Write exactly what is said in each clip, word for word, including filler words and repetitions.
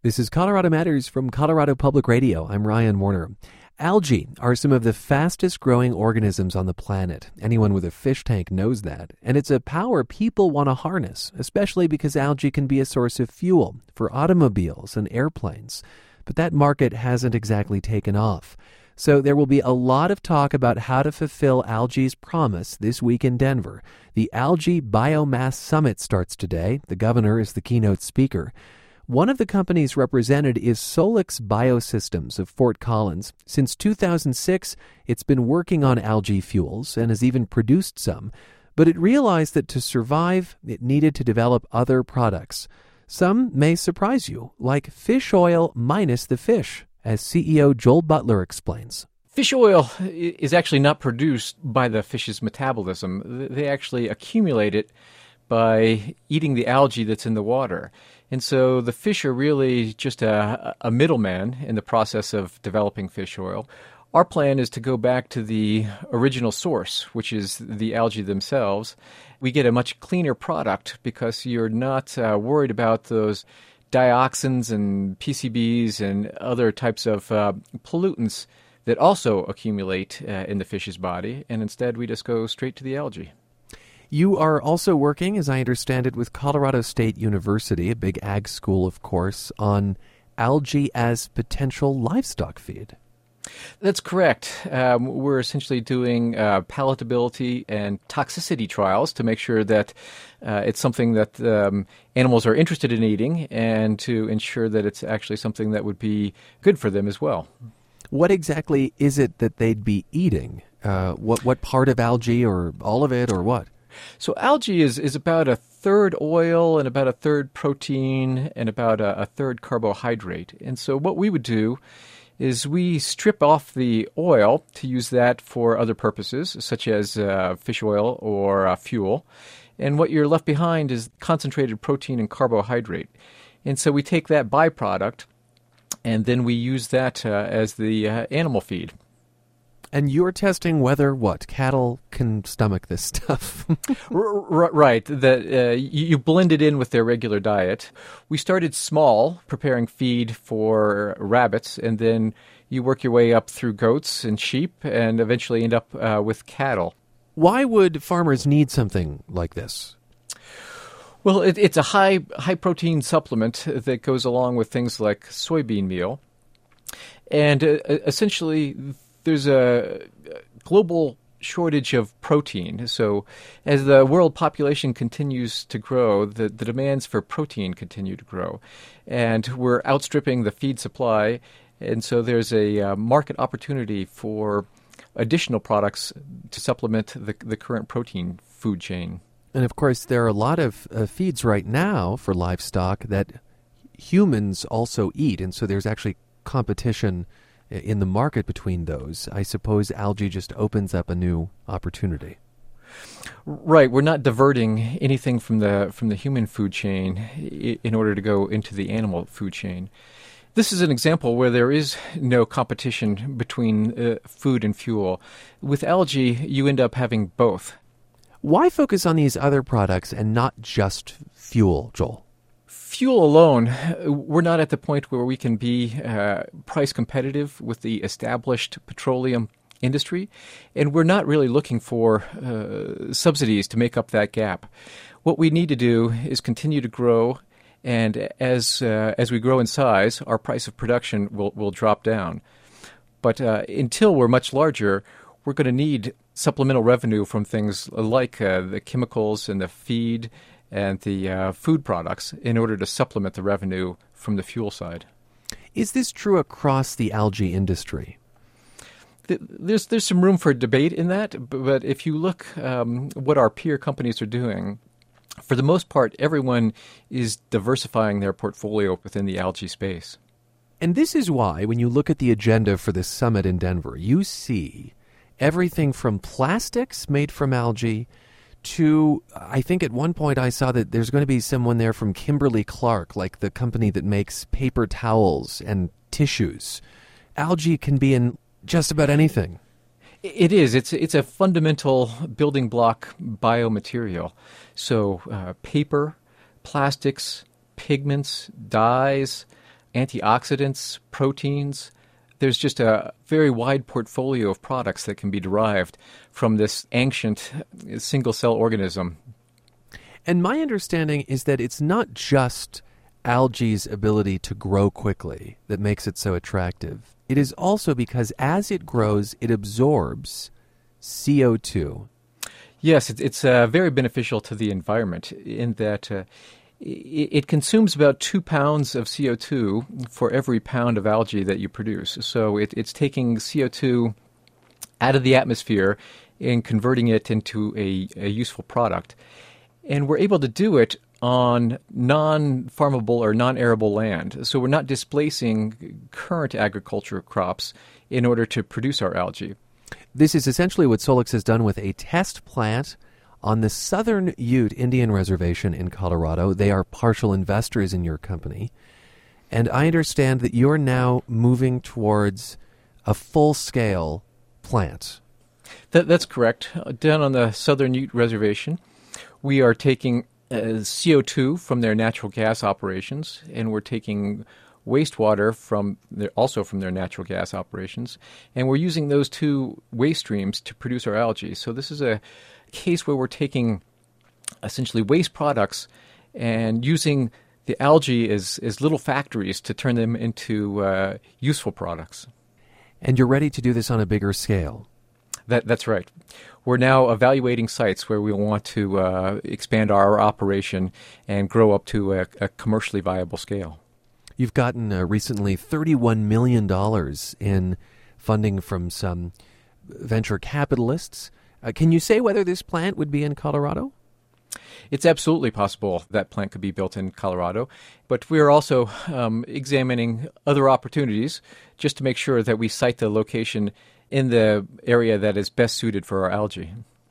This is Colorado Matters from Colorado Public Radio. I'm Ryan Warner. Algae are some of the fastest growing organisms on the planet. Anyone with a fish tank knows that. And it's a power people want to harness, especially because algae can be a source of fuel for automobiles and airplanes. But that market hasn't exactly taken off. So there will be a lot of talk about how to fulfill algae's promise this week in Denver. The Algae Biomass Summit starts today. The governor is the keynote speaker. One of the companies represented is Solix Biosystems of Fort Collins. Since two thousand six, it's been working on algae fuels and has even produced some. But it realized that to survive, it needed to develop other products. Some may surprise you, like fish oil minus the fish, as C E O Joel Butler explains. Fish oil is actually not produced by the fish's metabolism. They actually accumulate it by eating the algae that's in the water. And so the fish are really just a, a middleman in the process of developing fish oil. Our plan is to go back to the original source, which is the algae themselves. We get a much cleaner product because you're not uh, worried about those dioxins and P C Bs and other types of uh, pollutants that also accumulate uh, in the fish's body. And instead, we just go straight to the algae. You are also working, as I understand it, with Colorado State University, a big ag school, of course, on algae as potential livestock feed. That's correct. Um, we're essentially doing uh, palatability and toxicity trials to make sure that uh, it's something that um, animals are interested in eating and to ensure that it's actually something that would be good for them as well. What exactly is it that they'd be eating? Uh, what, what part of algae, or all of it, or what? So algae is, is about a third oil and about a third protein and about a, a third carbohydrate. And so what we would do is we strip off the oil to use that for other purposes, such as uh, fish oil or uh, fuel. And what you're left behind is concentrated protein and carbohydrate. And so we take that byproduct, and then we use that uh, as the uh, animal feed. And you're testing whether, what, cattle can stomach this stuff? R- right. That uh, you, you blend it in with their regular diet. We started small, preparing feed for rabbits, and then you work your way up through goats and sheep and eventually end up uh, with cattle. Why would farmers need something like this? Well, it, it's a high, high-protein supplement that goes along with things like soybean meal. And uh, essentially, there's a global shortage of protein. So as the world population continues to grow, the, the demands for protein continue to grow. And we're outstripping the feed supply. And so there's a uh, market opportunity for additional products to supplement the, the current protein food chain. And of course, there are a lot of uh, feeds right now for livestock that humans also eat. And so there's actually competition in the market between those. I suppose algae just opens up a new opportunity. Right. We're not diverting anything from the from the human food chain in order to go into the animal food chain. This is an example where there is no competition between uh, food and fuel. With algae, you end up having both. Why focus on these other products and not just fuel, Joel? Fuel alone, we're not at the point where we can be uh, price competitive with the established petroleum industry, and we're not really looking for uh, subsidies to make up that gap. What we need to do is continue to grow, and as uh, as we grow in size, our price of production will, will drop down. But uh, until we're much larger, we're going to need supplemental revenue from things like uh, the chemicals and the feed and the uh, food products in order to supplement the revenue from the fuel side. Is this true across the algae industry? There's there's some room for debate in that, but if you look um, what our peer companies are doing, for the most part, everyone is diversifying their portfolio within the algae space. And this is why, when you look at the agenda for this summit in Denver, you see everything from plastics made from algae to, I think at one point I saw that there's going to be someone there from Kimberly-Clark, like the company that makes paper towels and tissues. Algae can be in just about anything. It is. It's it's a fundamental building block biomaterial. So uh, paper, plastics, pigments, dyes, antioxidants, proteins. There's just a very wide portfolio of products that can be derived from this ancient single-cell organism. And my understanding is that it's not just algae's ability to grow quickly that makes it so attractive. It is also because as it grows, it absorbs C O two. Yes, it's, it's uh, very beneficial to the environment in that uh, it, it consumes about two pounds of C O two for every pound of algae that you produce. So it, it's taking C O two out of the atmosphere and converting it into a, a useful product. And we're able to do it on non-farmable or non-arable land. So we're not displacing current agriculture crops in order to produce our algae. This is essentially what Solix has done with a test plant on the Southern Ute Indian Reservation in Colorado. They are partial investors in your company. And I understand that you're now moving towards a full-scale plant. That, that's correct. Down on the Southern Ute Reservation, we are taking uh, C O two from their natural gas operations, and we're taking wastewater from their, also from their natural gas operations, and we're using those two waste streams to produce our algae. So this is a case where we're taking essentially waste products and using the algae as, as little factories to turn them into uh, useful products. And you're ready to do this on a bigger scale. That, that's right. We're now evaluating sites where we want to uh, expand our operation and grow up to a, a commercially viable scale. You've gotten uh, recently thirty-one million dollars in funding from some venture capitalists. Uh, can you say whether this plant would be in Colorado? It's absolutely possible that plant could be built in Colorado, but we're also um, examining other opportunities just to make sure that we site the location in the area that is best suited for our algae.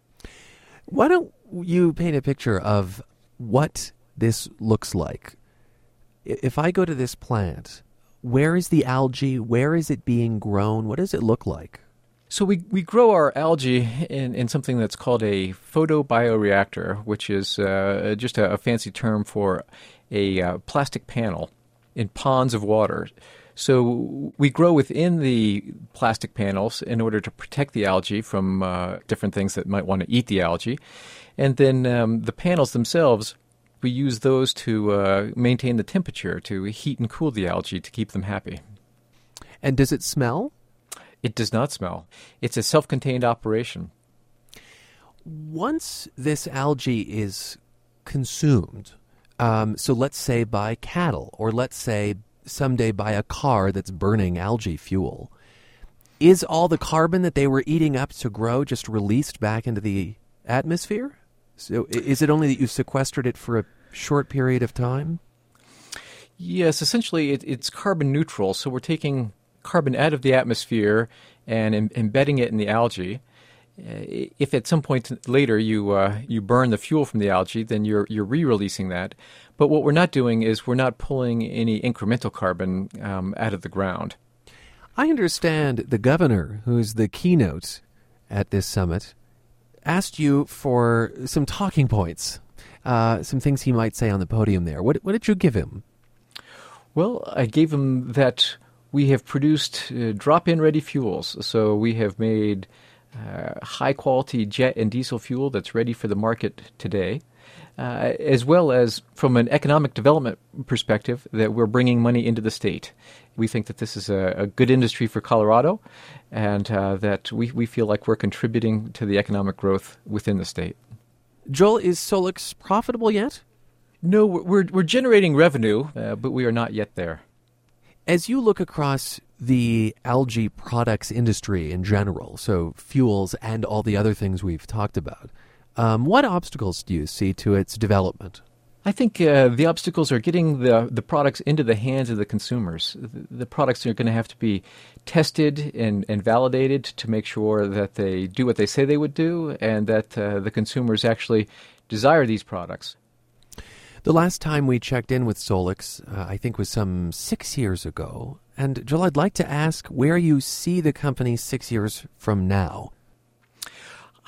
Why don't you paint a picture of what this looks like? If I go to this plant, where is the algae? Where is it being grown? What does it look like? So we, we grow our algae in, in something that's called a photobioreactor, which is uh, just a, a fancy term for a uh, plastic panel in ponds of water. So we grow within the plastic panels in order to protect the algae from uh, different things that might want to eat the algae. And then um, the panels themselves, we use those to uh, maintain the temperature, to heat and cool the algae to keep them happy. And does it smell? It does not smell. It's a self-contained operation. Once this algae is consumed, um, so let's say by cattle, or let's say someday by a car that's burning algae fuel, is all the carbon that they were eating up to grow just released back into the atmosphere? So is it only that you've sequestered it for a short period of time? Yes, essentially it, it's carbon neutral. So we're taking carbon out of the atmosphere and em- embedding it in the algae. Uh, if at some point later you uh, you burn the fuel from the algae, then you're you're re-releasing that. But what we're not doing is we're not pulling any incremental carbon um, out of the ground. I understand the governor, who's the keynote at this summit, asked you for some talking points, uh, some things he might say on the podium there. What, what did you give him? Well, I gave him that we have produced uh, drop-in ready fuels. So we have made uh, high-quality jet and diesel fuel that's ready for the market today, uh, as well as from an economic development perspective that we're bringing money into the state. We think that this is a, a good industry for Colorado, and uh, that we, we feel like we're contributing to the economic growth within the state. Joel, is Solix profitable yet? No, we're we're generating revenue, uh, but we are not yet there. As you look across the algae products industry in general, so fuels and all the other things we've talked about, um, what obstacles do you see to its development? I think uh, the obstacles are getting the, the products into the hands of the consumers. The, the products are going to have to be tested and, and validated to make sure that they do what they say they would do and that uh, the consumers actually desire these products. The last time we checked in with Solix, uh, I think, was some six years ago. And Joel, I'd like to ask where you see the company six years from now.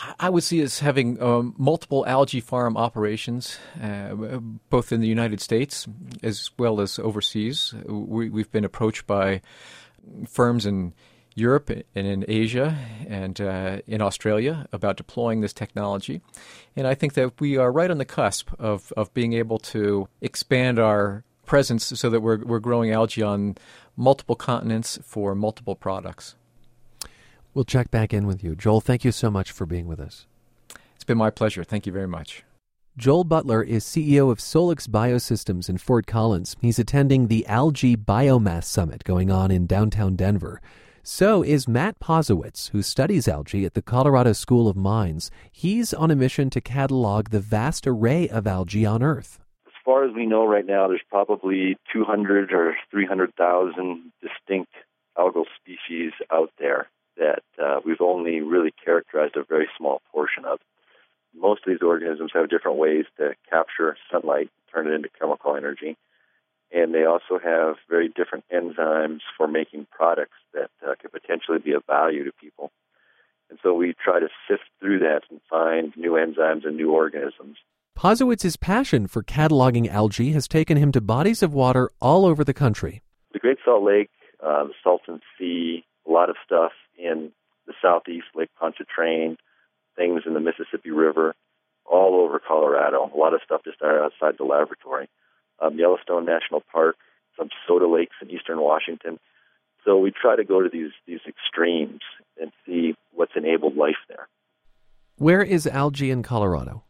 I would see us having um, multiple algae farm operations, uh, both in the United States as well as overseas. We, we've been approached by firms in Europe and in Asia and uh, in Australia about deploying this technology. And I think that we are right on the cusp of, of being able to expand our presence so that we're, we're growing algae on multiple continents for multiple products. We'll check back in with you. Joel, thank you so much for being with us. It's been my pleasure. Thank you very much. Joel Butler is C E O of Solix Biosystems in Fort Collins. He's attending the Algae Biomass Summit going on in downtown Denver. So is Matt Posewitz, who studies algae at the Colorado School of Mines. He's on a mission to catalog the vast array of algae on Earth. As far as we know right now, there's probably two hundred or three hundred thousand distinct algal species out there that uh, we've only really characterized a very small portion of. Most of these organisms have different ways to capture sunlight, turn it into chemical energy, and they also have very different enzymes for making products that uh, could potentially be of value to people. And so we try to sift through that and find new enzymes and new organisms. Posewitz's passion for cataloging algae has taken him to bodies of water all over the country. The Great Salt Lake, uh, the Salton Sea, a lot of stuff in the southeast, Lake Pontchartrain, things in the Mississippi River, all over Colorado. A lot of stuff just outside the laboratory. Um, Yellowstone National Park, some soda lakes in eastern Washington. So we try to go to these these extremes and see what's enabled life there. Where is algae in Colorado?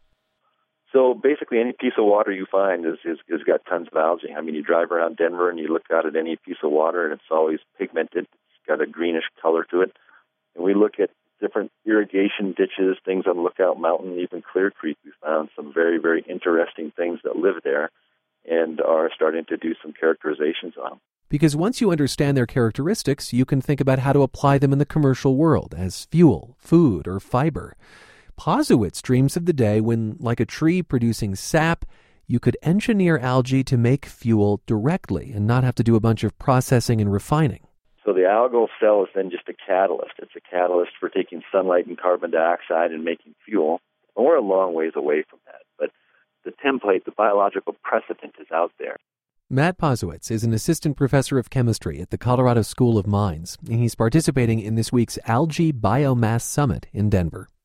So basically any piece of water you find is, is, is got tons of algae. I mean, you drive around Denver and you look out at any piece of water and it's always pigmented. It's got a greenish color to it. And we look at different irrigation ditches, things on Lookout Mountain, even Clear Creek. We found some very, very interesting things that live there and are starting to do some characterizations on them. Because once you understand their characteristics, you can think about how to apply them in the commercial world as fuel, food, or fiber. Posewitz dreams of the day when, like a tree producing sap, you could engineer algae to make fuel directly and not have to do a bunch of processing and refining. So the algal cell is then just a catalyst. It's a catalyst for taking sunlight and carbon dioxide and making fuel. And we're a long ways away from that. But the template, the biological precedent is out there. Matt Posewitz is an assistant professor of chemistry at the Colorado School of Mines, and he's participating in this week's Algae Biomass Summit in Denver.